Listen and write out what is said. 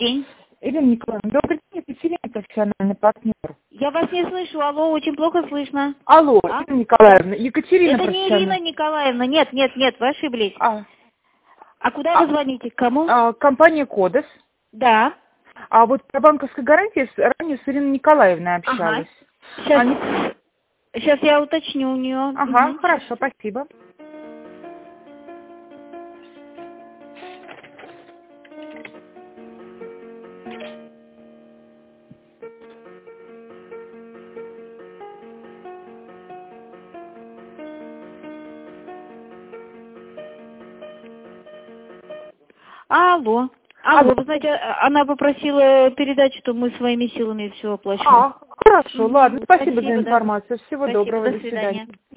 День. Ирина Николаевна, добрый день, Екатерина, профессиональный партнер. Я вас не слышу, алло, очень плохо слышно. Алло, Ирина Николаевна, Екатерина Это не Ирина Николаевна, нет, вы ошиблись. А куда вы звоните, к кому? Компания Кодес. Да. А вот по банковской гарантии ранее с Ириной Николаевной общалась. Ага. Сейчас я уточню у нее. Ага, хорошо, спасибо. Алло, вы знаете, она попросила передать, что мы своими силами все оплачиваем. Хорошо, ладно, спасибо за информацию. Всего доброго, до свидания.